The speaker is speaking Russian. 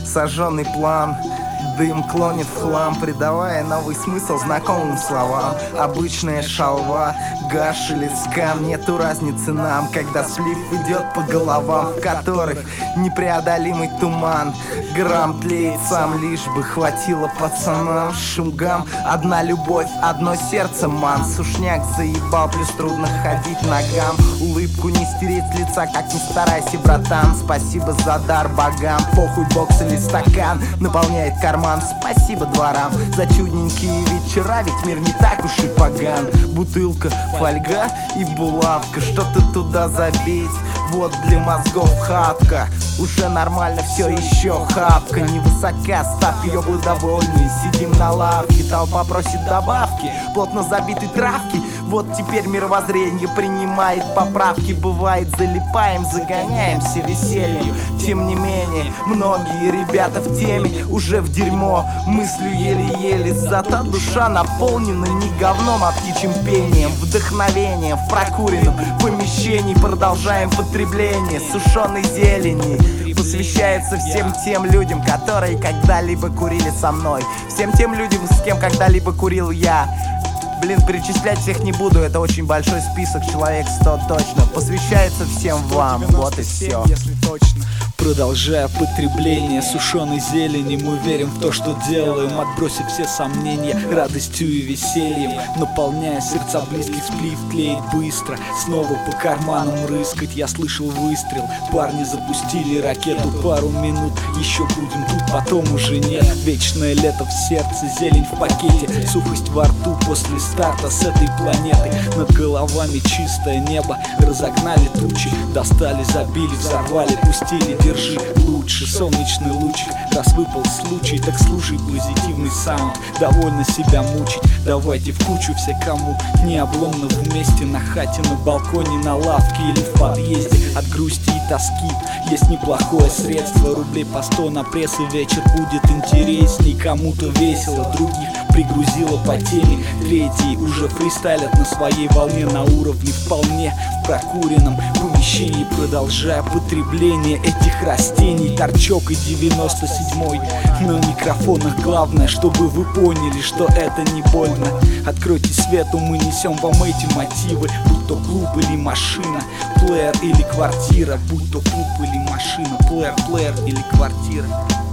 сожженный план. Дым клонит в хлам, придавая новый смысл знакомым словам. Обычная шалва, гаш или скам, нету разницы нам, когда слив идет по головам, в которых непреодолимый туман. Грамм тлеет сам, лишь бы хватило пацанам. Шугам, одна любовь, одно сердце, ман. Сушняк заебал, плюс трудно ходить ногам. Улыбку не стереть с лица, как ни старайся, братан. Спасибо за дар богам, похуй бокс или стакан наполняет карман. Спасибо дворам за чудненькие вечера, ведь мир не так уж и поган. Бутылка, фольга и булавка, что-то туда забить, вот для мозгов хапка. Уже нормально, все еще хапка. Невысока, ставь ее довольны. Сидим на лавке, толпа просит добавки, плотно забитой травки. Вот теперь мировоззрение принимает поправки. Бывает залипаем, загоняемся веселью. Тем не менее, многие ребята в теме, уже в дерьмо, мыслью еле-еле. Зато душа наполнена не говном, а птичьим пением. Вдохновением в прокуренном помещении. Продолжаем потребление сушеной зелени. Посвящается всем тем людям, которые когда-либо курили со мной. Всем тем людям, с кем когда-либо курил я. Блин, перечислять всех не буду, это очень большой список, человек 100 точно. Посвящается всем вам, вот и все. Если точно. Продолжая потребление сушеной зелени, мы верим в то, что делаем, отбросив все сомнения радостью и весельем. Наполняя сердца близких, сплив тлеет быстро, снова по карманам рыскать. Я слышал выстрел, парни запустили ракету. Пару минут, еще будем тут, потом уже нет. Вечное лето в сердце, зелень в пакете, сухость во рту после старта с этой планеты. Над головами чистое небо, разогнали тучи, достали, забили, взорвали, пустили. Держи лучше, солнечный лучик, раз выпал случай, так слушай позитивный саунд. Довольно себя мучить, давайте в кучу все, кому не обломно вместе. На хате, на балконе, на лавке или в подъезде. От грусти и тоски есть неплохое средство. Рублей по 100 на пресс, и вечер будет интересней. Кому-то весело, других пригрузило по теме. Третьи уже фристайлят на своей волне, на уровне вполне в прокуренном помещении. Продолжая потребление этих растений. Торчок и 97-й на микрофонах. Главное, чтобы вы поняли, что это не больно. Откройте свету, мы несем вам эти мотивы. Будь то клуб или машина, плеер или квартира. Будь то клуб или машина, плеер или квартира.